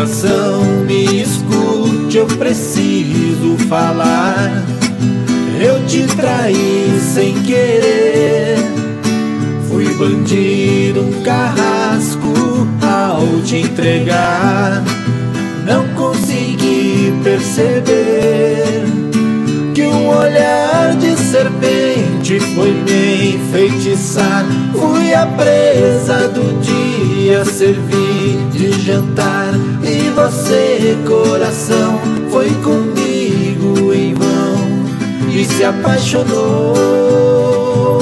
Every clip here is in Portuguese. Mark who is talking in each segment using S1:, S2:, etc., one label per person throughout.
S1: Coração, me escute, eu preciso falar. Eu te traí sem querer, fui bandido, um carrasco ao te entregar. Não consegui perceber que um olhar de serpente foi me enfeitiçar. Fui a presa do dia, servi de jantar, e você, coração, foi comigo em vão e se apaixonou.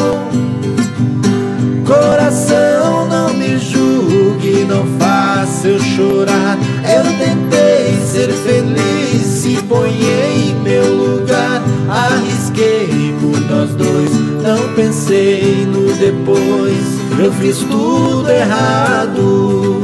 S1: Coração, não me julgue, não faça eu chorar. Eu tentei ser feliz, se põe em meu lugar. Arrisquei por nós dois, não pensei no depois. Eu fiz tudo errado.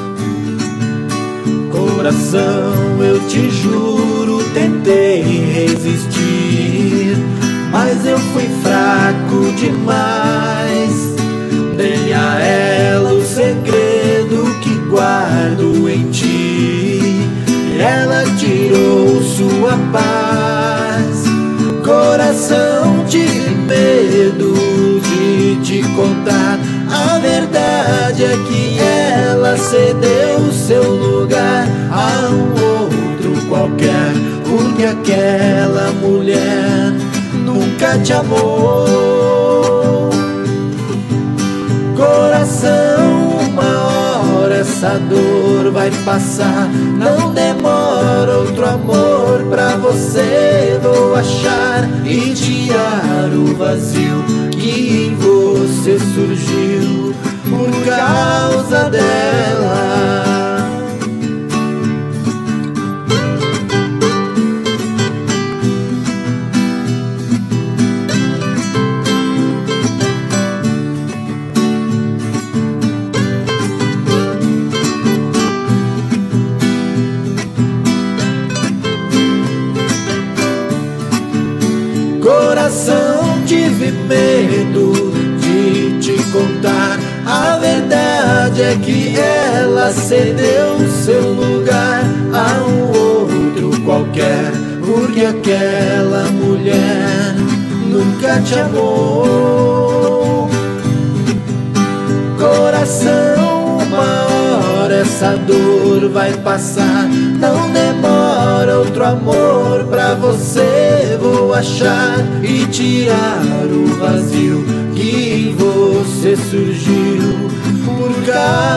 S1: Coração, eu te juro, tentei resistir, mas eu fui fraco demais. Dei a ela o segredo que guardo em ti, ela tirou sua paz. Coração, tive medo de te contar. A verdade é que ela cedeu seu lugar a um outro qualquer, porque aquela mulher nunca te amou. Coração, uma hora essa dor vai passar. Não demora, outro amor pra você vou achar e tirar o vazio que em você surgiu por causa dela. Coração, tive medo de te contar. A verdade é que ela cedeu seu lugar a um outro qualquer, porque aquela mulher nunca te amou. Coração, uma hora essa dor vai passar. Não demora, outro amor pra você vou achar e tirar o vazio que em você surgiu por causa